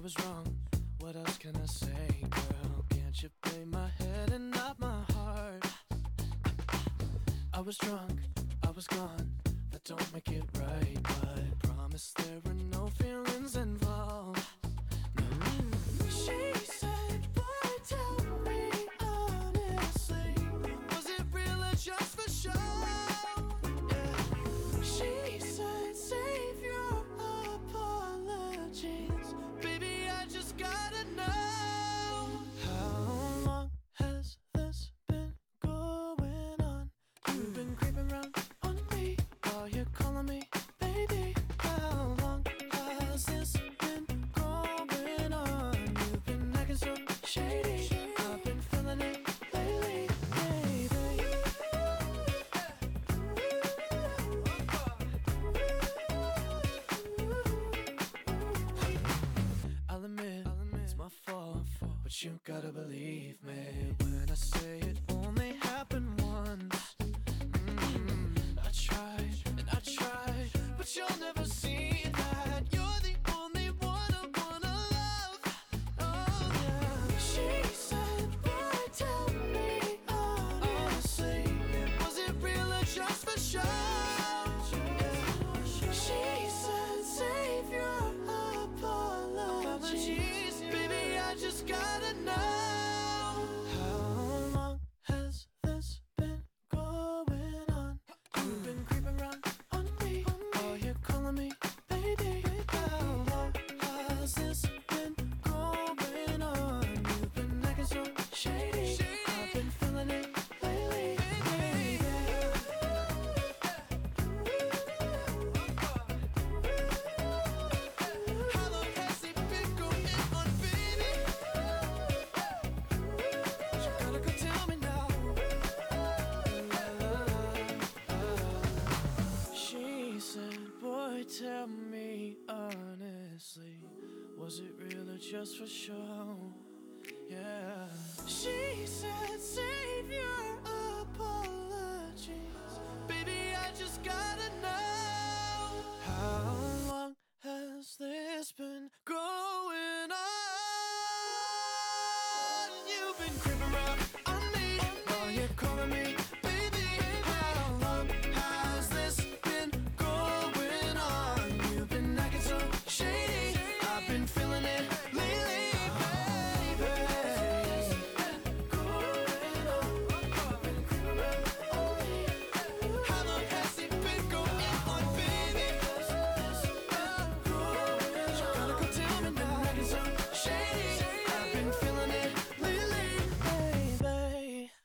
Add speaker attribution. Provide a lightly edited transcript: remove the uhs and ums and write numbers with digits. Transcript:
Speaker 1: was wrong. What else can I say, girl? Can't you play my head and not my heart? I was drunk, I was gone. That don't make it right, but promise there were no feelings involved. No. She said, boy, tell me honestly, was it real or just for show? Yeah. She said, save your apologies, baby, I just gotta know. How long has this been going on? You've been creeping around on me while you're calling me baby. How long has this been going on? You've been acting so shady. I've been feeling it lately, baby. I'll admit it's my fault, but you gotta believe me when I say it only happened once. I tried and I tried, but you'll never see that. You're the only one I wanna love. Oh yeah. She said, boy, tell me honestly, was it real or just for show? She said, save your apologies, baby, I just gotta know. How long has this been going on? You've been creeping around on me while you're calling me baby. How long has this been going on? You've been acting so shady. I've been feeling it lately, baby. How long has it been going on, baby? You gotta go tell me now. She said, boy, tell me honestly, was it real or just for show? Yeah. She said,